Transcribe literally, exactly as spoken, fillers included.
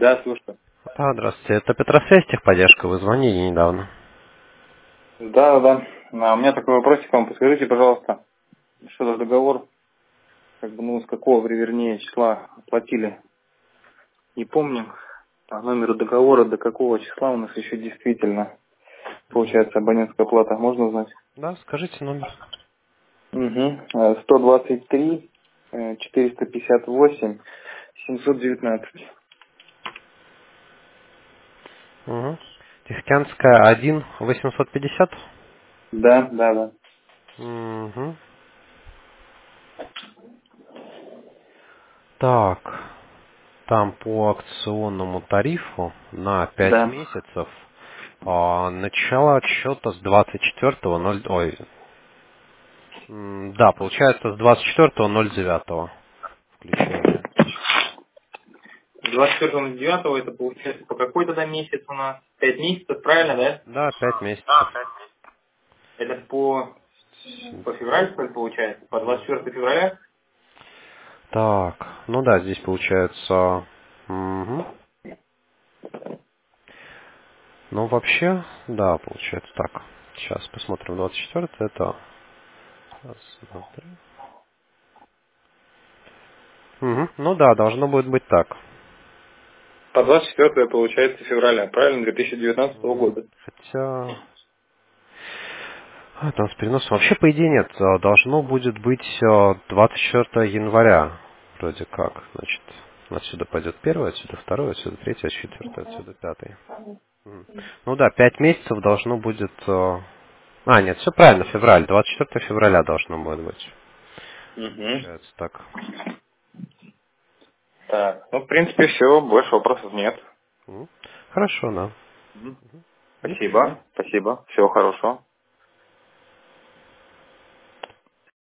Да, слушаю. Да, здравствуйте. Это Петросвязь, техподдержка. Вы звонили недавно. Да, да. А у меня такой вопросик к вам. Подскажите, пожалуйста, что за договор, как бы, ну, с какого, вернее, числа оплатили? Не помним. По номеру договора до какого числа у нас еще действительно получается абонентская плата. Можно узнать? Да, скажите номер. Угу. сто двадцать три, четыреста пятьдесят восемь, семьсот девятнадцать. Угу. Тихоокеанская один восемьсот пятьдесят. Да, да, да. Угу. Так, там по акционному тарифу на пять Да. месяцев а, начало отсчета с двадцать четвёртого ноль... Ой, м, да, получается с двадцать четвёртого ноль девятого включение. двадцать четвёртого девятого это получается по какой тогда месяц у нас? Пять месяцев, правильно, да? Да, пять месяцев. Это по, по февраль, что ли, получается? По двадцать четвёртого февраля? Так, ну да, здесь получается... мгм. Ну, вообще, да, получается так. Сейчас посмотрим. двадцать четвёртое это... Раз, два, три. Мгм. Ну да, должно будет быть так. По двадцать четвёртого получается февраля, правильно, две тысячи девятнадцатого М, года. Хотя... А, там с переносом. Вообще, по идее, нет. А, Должно будет быть а, двадцать четвёртого января. Вроде как. Значит, отсюда пойдет первый, отсюда второй, отсюда третий, отсюда четвертый, отсюда пятый. Мгм. Ну да, пять месяцев должно будет... А, а, нет, все правильно, февраль. двадцать четвёртого февраля должно будет быть. Угу. Получается так. Так, ну, в принципе, все, больше вопросов нет. Мгм. Хорошо, да. Мгм. До свидания. Спасибо, спасибо, всего хорошего.